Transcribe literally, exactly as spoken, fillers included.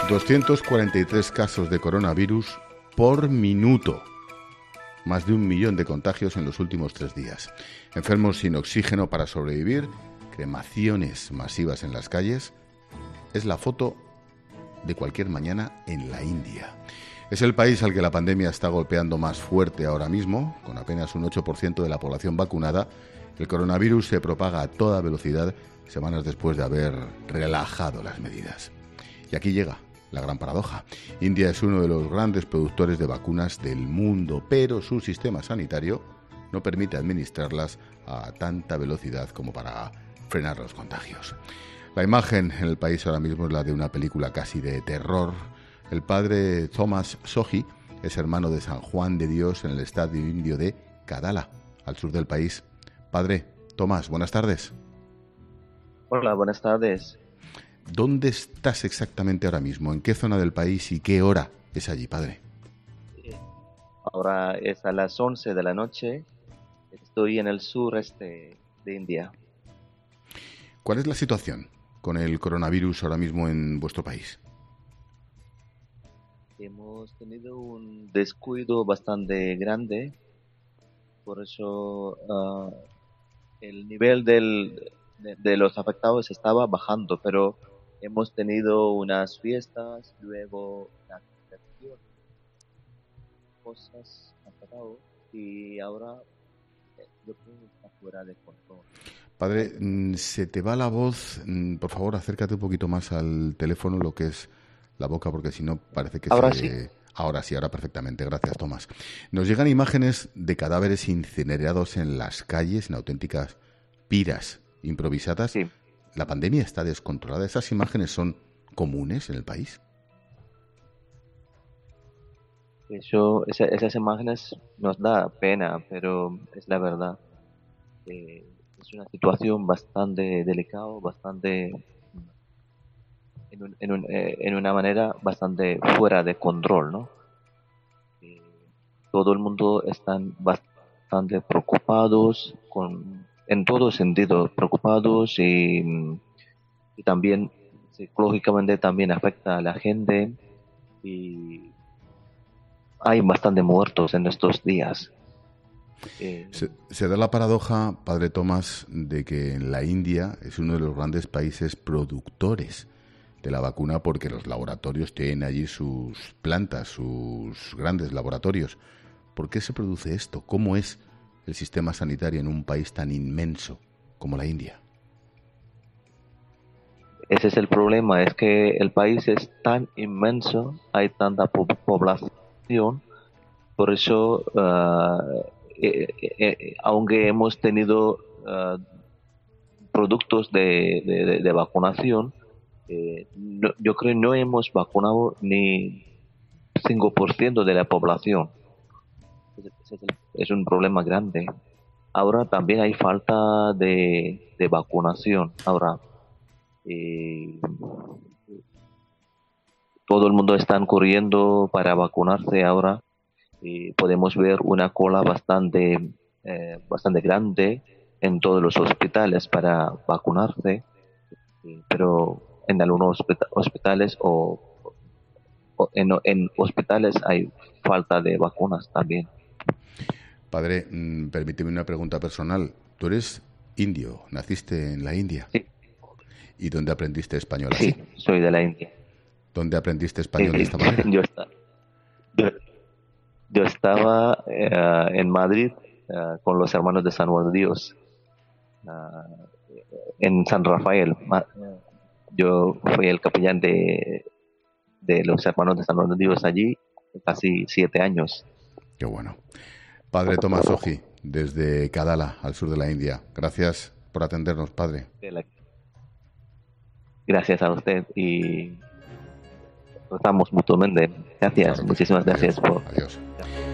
doscientos cuarenta y tres casos de coronavirus por minuto. Más de un millón de contagios en los últimos tres días. Enfermos sin oxígeno para sobrevivir, cremaciones masivas en las calles. Es la foto de cualquier mañana en la India. Es el país al que la pandemia está golpeando más fuerte ahora mismo, con apenas un ocho por ciento de la población vacunada. El coronavirus se propaga a toda velocidad semanas después de haber relajado las medidas. Y aquí llega la gran paradoja. India es uno de los grandes productores de vacunas del mundo, pero su sistema sanitario no permite administrarlas a tanta velocidad como para frenar los contagios. La imagen en el país ahora mismo es la de una película casi de terror. El padre Thomas Sohi es hermano de San Juan de Dios en el estadio indio de Kadala, al sur del país. Padre Tomás, buenas tardes. Hola, buenas tardes. ¿Dónde estás exactamente ahora mismo? ¿En qué zona del país y qué hora es allí, padre? Ahora es a las once de la noche. Estoy en el sureste de India. ¿Cuál es la situación con el coronavirus ahora mismo en vuestro país? Hemos tenido un descuido bastante grande. Por eso uh, el nivel del, de, de los afectados estaba bajando, pero hemos tenido unas fiestas, luego la conversación, cosas han pasado y ahora eh, yo creo que está fuera de control. Padre, se te va la voz, por favor acércate un poquito más al teléfono, lo que es la boca, porque si no parece que ¿Ahora se... sí? Ahora sí, ahora perfectamente, gracias Tomás. Nos llegan imágenes de cadáveres incinerados en las calles, en auténticas piras improvisadas. Sí. ¿La pandemia está descontrolada? ¿Esas imágenes son comunes en el país? Eso, esa, esas imágenes nos da pena, pero es la verdad. Eh, es una situación bastante delicada, bastante en, un, en, un, eh, en una manera bastante fuera de control, ¿no? Eh, todo el mundo están bastante preocupados con, en todo sentido, preocupados y, y también psicológicamente también afecta a la gente y hay bastante muertos en estos días. Eh, se, se da la paradoja, padre Tomás, de que en la India es uno de los grandes países productores de la vacuna porque los laboratorios tienen allí sus plantas, sus grandes laboratorios. ¿Por qué se produce esto? ¿Cómo es el sistema sanitario en un país tan inmenso como la India? Ese es el problema, es que el país es tan inmenso, hay tanta po- población, por eso, uh, eh, eh, aunque hemos tenido uh, productos de, de, de vacunación, eh, no, yo creo que no hemos vacunado ni cinco por ciento de la población. Es, es, es un problema grande. Ahora también hay falta de, de vacunación. Ahora, eh, todo el mundo está corriendo para vacunarse ahora. Y podemos ver una cola bastante, eh, bastante grande en todos los hospitales para vacunarse, pero en algunos hospitales o, o en, en hospitales hay falta de vacunas también. Padre, mmm, permíteme una pregunta personal. ¿Tú eres indio? ¿Naciste en la India? Sí. ¿Y dónde aprendiste español así? Sí, soy de la India. ¿Dónde aprendiste español sí, de esta manera? Yo, está, yo, yo estaba uh, en Madrid uh, con los hermanos de San Juan de Dios. Uh, en San Rafael. Yo fui el capellán de, de los hermanos de San Juan de Dios allí casi siete años. Qué bueno. Padre Tomás Sohi, desde Kadala, al sur de la India. Gracias por atendernos, padre. Gracias a usted y estamos mutuamente. Gracias, Claro, muchísimas adiós, gracias por... Adiós.